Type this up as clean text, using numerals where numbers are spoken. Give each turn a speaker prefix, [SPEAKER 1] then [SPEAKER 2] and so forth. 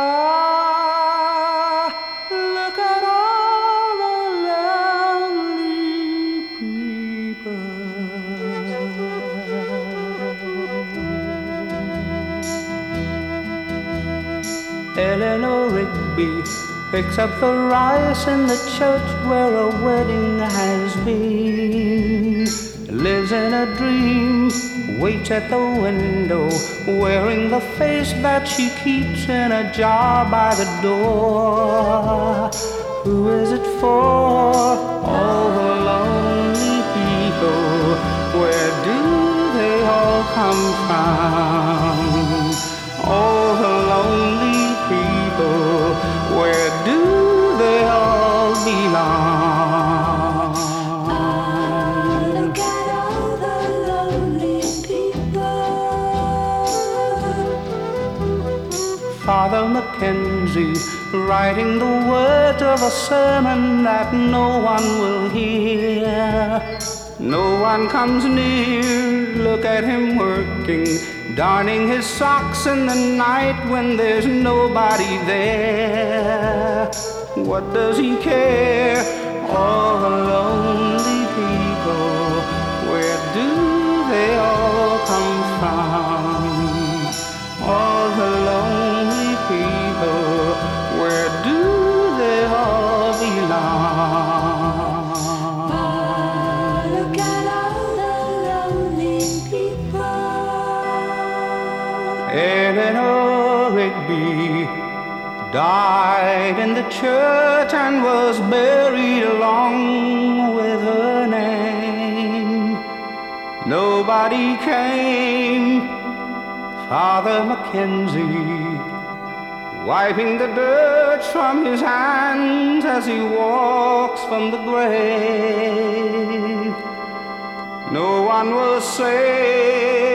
[SPEAKER 1] Ah, look at all the lonely people. Eleanor Rigby picks up the rice in the church where a wedding has been. Lives in a dream, waits at the window, wearing the face that she keeps in a jar by the door. Who is it for? All the lonely people. Where do they all come from? All the lonely people. Where do they all belong?
[SPEAKER 2] Look at all the lonely people.
[SPEAKER 1] Father Mackenzie, writing the words of a sermon that no one will hear. No one comes near, look at him working, darning his socks in the night when there's nobody there. What does he care? All the lonely people, where do they all come from? All the lonely people, where do they all belong?
[SPEAKER 2] Look at all the lonely people.
[SPEAKER 1] Eleanor Rigby died in the church and was buried along with her name. Nobody came. Father Mackenzie, wiping the dirt from his hands as he walks from the grave. No one will say